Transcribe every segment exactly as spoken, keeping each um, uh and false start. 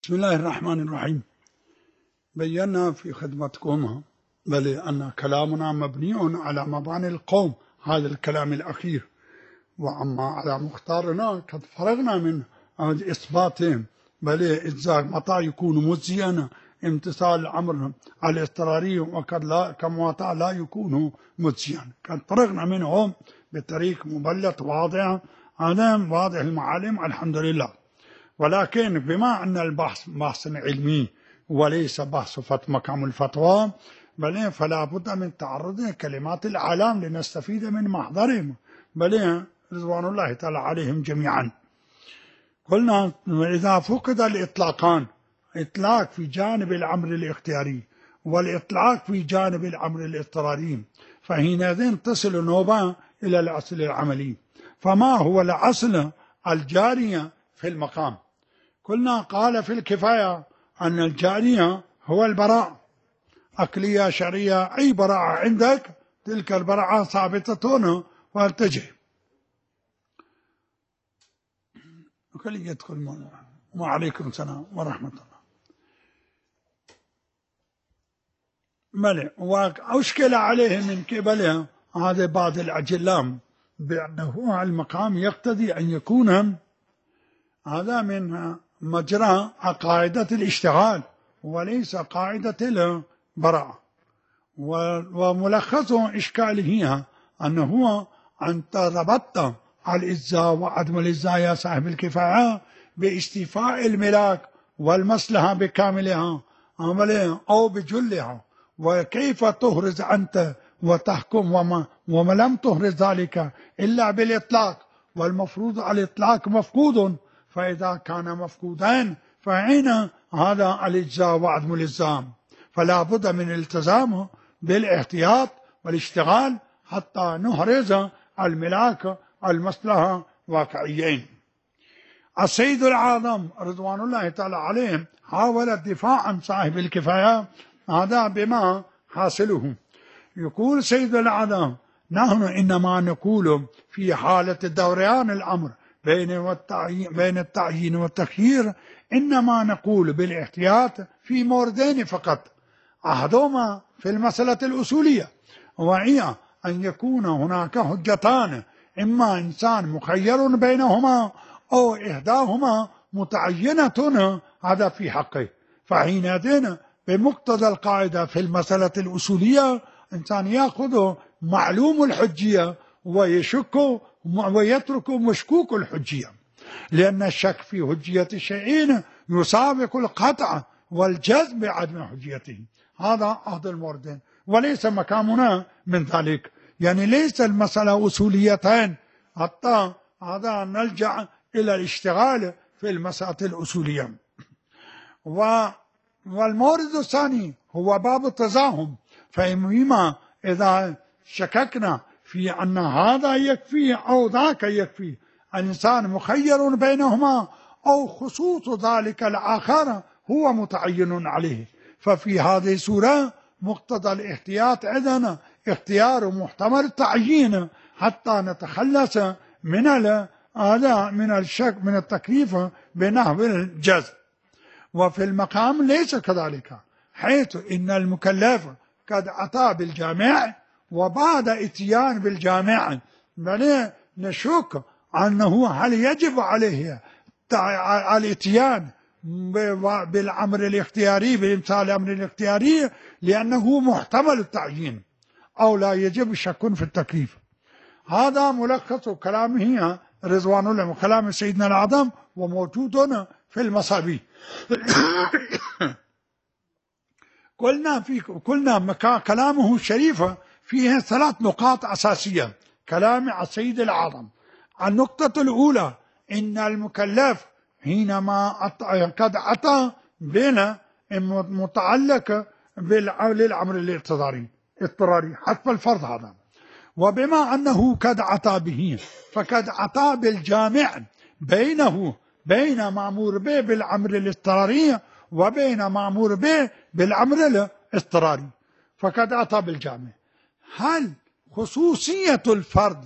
بسم الله الرحمن الرحيم. بينا في خدمتكم بل أن كلامنا مبني على مباني القوم، هذا الكلام الأخير، وأما على مختارنا قد فرغنا من إثباتهم، بل إجزاء متى يكون مجزيا امتثال الأمر الاضطراري وقد لا كمتى لا يكون مجزيا، قد فرغنا منهم بطريق مبلط واضح، هذا واضح المعالم الحمد لله. ولكن بما أن البحث بحث علمي وليس بحث مقام الفتوى، بل فلا بد من تعرض كلمات العالم لنستفيد من محضرهم، بل رضوان الله تعالى عليهم جميعا. قلنا إذا فقد الإطلاقان، إطلاق في جانب الأمر الاختياري والإطلاق في جانب الأمر الاضطراري، فحينئذ تصل نوبة إلى الأصل العملي. فما هو الأصل الجاري في المقام؟ قلنا قال في الكفاية أن الجارية هو البراء، أكلية شرعية، أي براءة عندك تلك البراءة ثابتة هنا وارتجه. وكل يدخل موضوع. وعليكم السلام ورحمة الله. بلى وأشكل عليه من قبل هذا بعض الأجلام بأنه المقام يقتضي أن يكون هذا من مجرى قاعدة الاشتغال وليس قاعدة البراءة. وملخص إشكاله أنه أنت ربطت الإجزاء وعدم الإجزاء يا صاحب الكفاية باستيفاء الملاك والمصلحة بكاملها أو بجلها، وكيف تهرز أنت وتحكم وما, وما لم تهرز ذلك إلا بالإطلاق، والمفروض الإطلاق مفقود، فإذا كان مفقودان فأين هذا الإجزاء وعدم الإلزام؟ فلا بد من الالتزام بالاحتياط والاشتغال حتى نهرز الملاك المصلحة واقعيين. السيد العظم رضوان الله تعالى عليه حاول الدفاع عن صاحب الكفاية، هذا بما حاصله. يقول سيد العظم: نحن إنما نقول في حالة دوران الأمر بين والتعيين بين التعيين والتخيير، إنما نقول بالاحتياط في موردين فقط، أحدهما في المسألة الأصولية، وهي أن يكون هناك حجتان، إما إنسان مخير بينهما أو إحداهما متعينة هذا في حقه، فحينئذ بمقتضى القاعدة في المسألة الأصولية إنسان يأخذ معلوم الحجية ويشك ويترك مشكوك الحجية، لأن الشك في حجية الشيئين يسابق القطع والجزم بعدم حجيته. هذا أحد الموردين، وليس مقامنا من ذلك، يعني ليس المسألة أصوليتين حتى هذا نلجأ إلى الاشتغال في المسألة الأصولية. والمورد الثاني هو باب التزاحم، فإما إذا شككنا في أن هذا يكفي أو ذاك يكفي، الإنسان مخير بينهما أو خصوص ذلك الآخر هو متعين عليه، ففي هذه الصورة مقتضى الاحتياط إذن اختيار محتمل التعيين حتى نتخلص من هذا من الشك من التكليف بنحو الجزم. وفي المقام ليس كذلك، حيث إن المكلف قد أتى بالجامع، وبعد اتيان بالجامع بل نشك أنه هل يجب عليه الاتيان بالأمر الاختياري بإمثال الأمر الاختياري لأنه محتمل التعيين، أو لا يجب، شك في التكليف. هذا ملخص كلامه رضوان الله وكلام سيدنا الأعظم، وموجود في المصابيح. قلنا في قلنا كلامه الشريف فيه ثلاث نقاط أساسية، كلام السيد الأعظم. النقطة الأولى إن المكلف حينما قد أتى بين متعلق بالأمر الاضطراري اضطراري حتف الفرض هذا، وبما أنه قد أتى به فقد أتى بالجامع بينه بين مأمور به بالأمر الاضطراري وبين مأمور به بالأمر الاضطراري، فقد أتى بالجامع. هل خصوصية الفرد،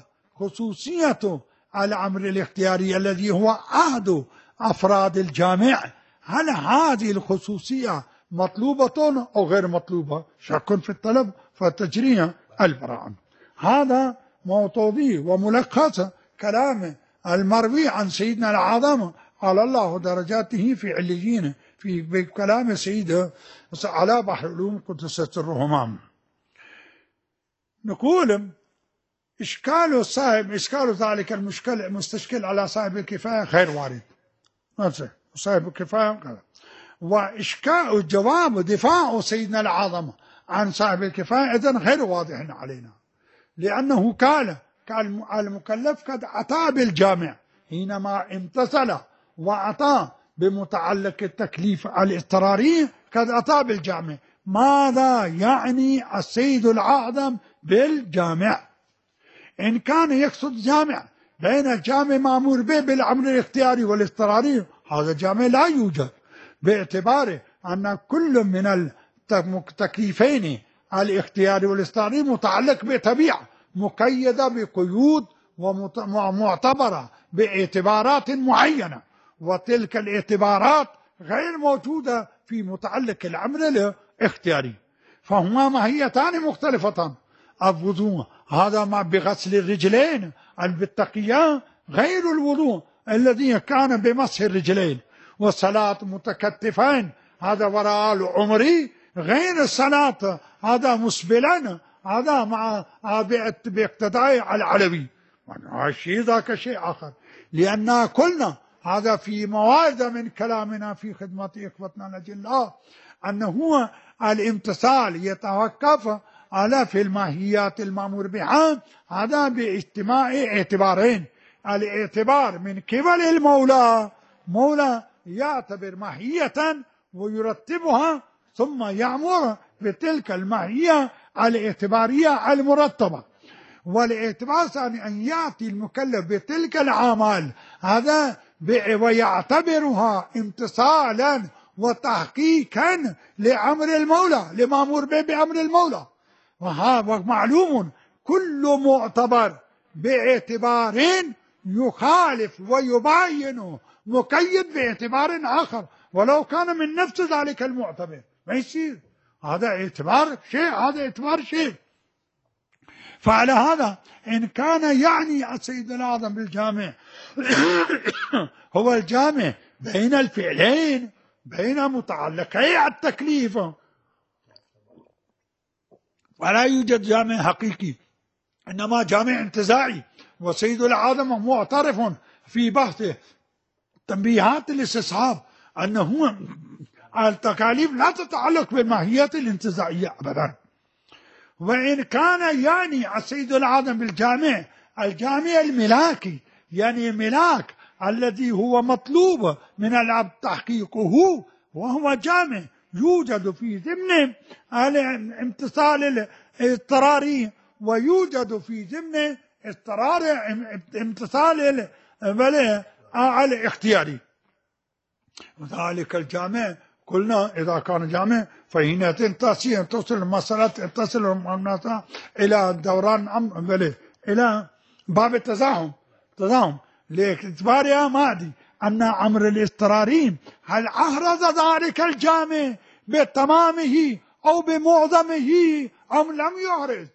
خصوصية الأمر الاختياري الذي هو أحد أفراد الجامع، هل هذه الخصوصية مطلوبة أو غير مطلوبة؟ شك في الطلب فتجريها البراءة. هذا موضوعي وملخص كلام المروي عن سيدنا الأعظم على الله درجاته في عليين في بكلام سيد على بحر العلوم قدس سرهما. نقول إشكال الصاحب إشكال ذلك المشكل المستشكل على صاحب الكفاية غير وارد. صاحب الكفاية وإشكال الجواب دفاع سيدنا الأعظم عن صاحب الكفاية إذن غير واضح علينا، لأنه قال قال المكلف قد أتى بالجامع حينما امتثل وأتى بمتعلق التكليف الاضطراري قد أتى بالجامع. ماذا يعني السيد الأعظم بالجامع؟ إن كان يقصد جامع بين الجامع مأمور به بالأمر الاختياري والاضطراري، هذا الجامع لا يوجد، باعتبار أن كل من التكليفين الاختياري والاضطراري متعلق بطبيعة مقيدة بقيود ومعتبرة باعتبارات معينة، وتلك الاعتبارات غير موجودة في متعلق الأمر الاختياري، فهما ماهيتان مختلفتان. الوضوء هذا مع بغسل الرجلين البتقية غير الوضوء الذي كان بمسح الرجلين، والصلاة متكتفين هذا وراء العمري غير الصلاة هذا مسبلا هذا مع باقتداء العلوي. شيء ذاك شيء آخر، لأن قلنا هذا في مواد من كلامنا في خدمة إخوتنا الأجلاء أنه الامتثال يتوقف على في الماهيات المأمور بها، هذا باجتماع اعتبارين. الاعتبار من قبل المولى، مولى يعتبر ماهية ويرتبها ثم يأمر بتلك الماهية الاعتبارية المرتبة، والاعتبار ثاني أن يأتي المكلف بتلك الأعمال هذا ويعتبرها امتثالا وتحقيقا لأمر المولى لمأمور به بأمر المولى. وهذا معلوم كل معتبر باعتبار يخالف ويباين مقيد باعتبار آخر ولو كان من نفس ذلك المعتبر ما يصير، هذا اعتبار شيء هذا اعتبار شيء. فعلى هذا إن كان يعني السيد الأعظم بالجامع هو الجامع بين الفعلين بين متعلقي التكليف، ولا يوجد جامع حقيقي إنما جامع انتزاعي. وسيد الأعظم معترف في بحثه تنبيهات الاستصحاب أنه التكاليف لا تتعلق بالماهيات الانتزاعية أبدا. وإن كان يعني السيد الأعظم بالجامع الجامع الملاكي يعني الملاك الذي هو مطلوب من العبد تحقيقه، وهو جامع يوجد في ضمن الامتثال الاضطراري ويوجد في ضمن اضطرار امتثال الاختياري. وذلك الجامع قلنا إذا كان جامع فهنا تنتهي تصل المسألة تصل المسألة إلى دوران أم إلى باب التزاحم تزاحم لاعتبارها مادي أن أمر الاضطراري هل أحرز ذلك الجامع بتمامه أو بمعظمه أم لم يحرز.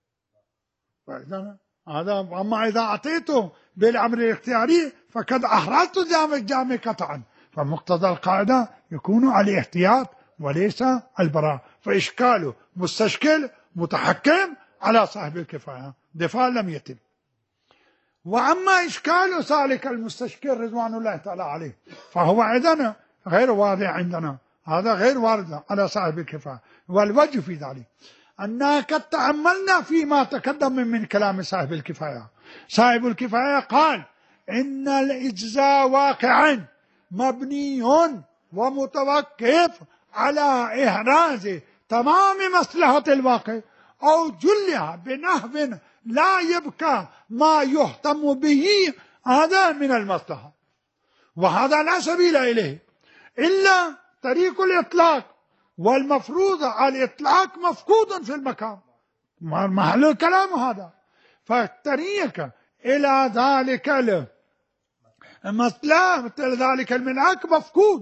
هذا أما إذا أعطيته بالأمر الاختياري فقد أحرزت جامع جامع قطعا، فمقتضى القاعدة يكون على الاحتياط وليس البراء، فإشكاله مستشكل متحكم على صاحب الكفاية دفاع لم يتم. وأما إشكال ذلك المستشكل رضوان الله تعالى عليه فهو عندنا غير واضح عندنا، هذا غير وارد على صاحب الكفاية. والوجه في ذلك أننا قد تأملنا فيما تقدم من كلام صاحب الكفاية. صاحب الكفاية قال إن الإجزاء واقعا مبني ومتوقف على إحراز تمام مصلحة الواقع أو جلها بنحو لا يبقى ما يهتم به هذا من المصلحة، وهذا لا سبيل إليه إلا طريق الإطلاق، والمفروض على الإطلاق مفقود في المكان محل الكلام هذا. فالطريق إلى ذلك المصلحة ذلك الملاك مفقود،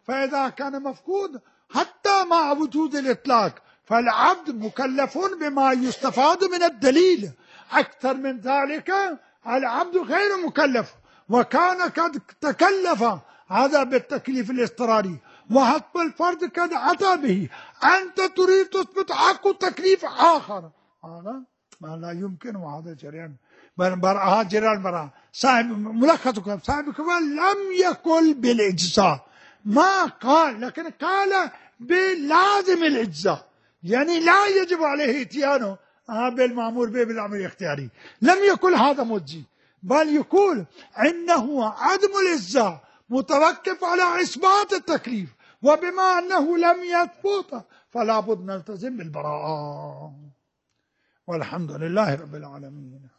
فإذا كان مفقود حتى مع وجود الإطلاق فالعبد مكلف بما يستفاد من الدليل. أكثر من ذلك العبد غير مكلف، وكان قد تكلف هذا بالتكليف الاضطراري، وحتم الفرد قد أتى به. أنت تريد تثبت حق تكليف آخر، هذا ما لا يمكن. وهذا جريان هذا جريان برا صاحب ملخص صاحب كمان لم يقل بالإجزاء، ما قال، لكن قال بلازم الإجزاء، يعني لا يجب عليه اتيانه بالمأمور به بالأمر الاختياري. لم يقل هذا مجزي، بل يقول إنه عدم الإجزاء متوقف على إثبات التكليف، وبما أنه لم يثبت فلا بد نلتزم بالبراءة. والحمد لله رب العالمين.